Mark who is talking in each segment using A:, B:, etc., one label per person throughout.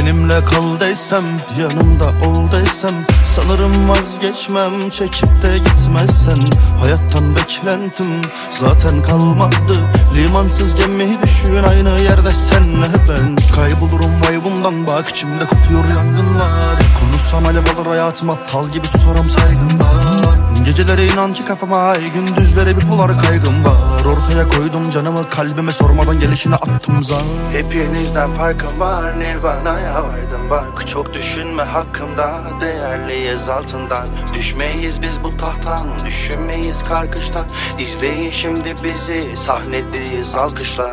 A: benimle kal desem, yanımda ol desem, sanırım vazgeçmem çekip de gitmezsen. Hayattan beklentim zaten kalmadı, limansız gemi düşün aynı yerde senle ben. Kaybolurum vibe'ımdan, bak içimde kopuyor yangınlar. Konuşsam alev alır hayatım, aptal gibi soram saygımdan. Gecelere inan ki kafama ay, gündüzlere bipolar kaygım var. Ortaya koydum canımı, kalbime sormadan gelişine attım zar. Hepinizden farkım var, Nirvana'ya vardım bak. Çok düşünme hakkımda, değerliyiz altından. Düşmeyiz biz bu tahttan, düşünmeyiz karkışta. İzleyin şimdi bizi, sahnedeyiz alkışla.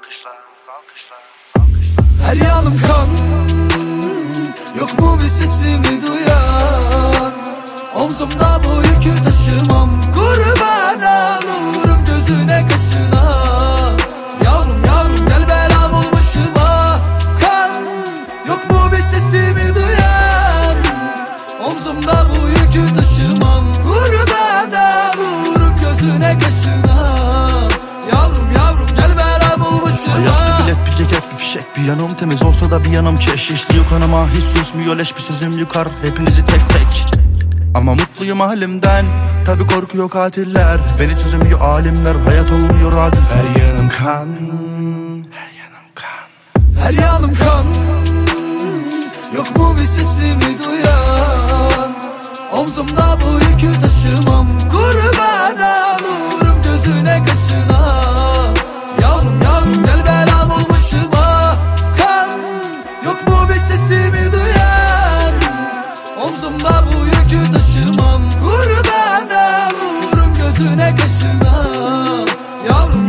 B: Her yanım kan, yok mu bir sesimi duyan? Omzumda bu yükü taşımam, kurban olurum gözüne kaşına. Yavrum yavrum gel belam ol başıma. Kan, yok mu bir sesimi duyan? Omzumda bu yükü taşımam, kurban olurum gözüne kaşına. Yavrum yavrum gel belam ol başıma.
A: Hayat bir bilet, bir ceket, bir fişek, bir yanım temiz olsa da bir yanım keş. İşliyor kanıma, hiç susmuyor leş, bir sözüm yukar hepinizi tek tek. Ama mutluyum halimden, tabi korkuyor katiller. Beni çözemiyor alimler, hayat olmuyor adil. Her yanım kan, her yanım kan,
B: her yanım kan. Yok mu bir sesimi duyan? Omzumda bu yükü taşımam, kurban olurum gözüne kaşına. Yavrum yavrum gel belam ol başıma. Kan, yok mu bir sesimi duyan? Omzumda bu yükü taşımam, kurban olurum gözüne kaşına. Yavrum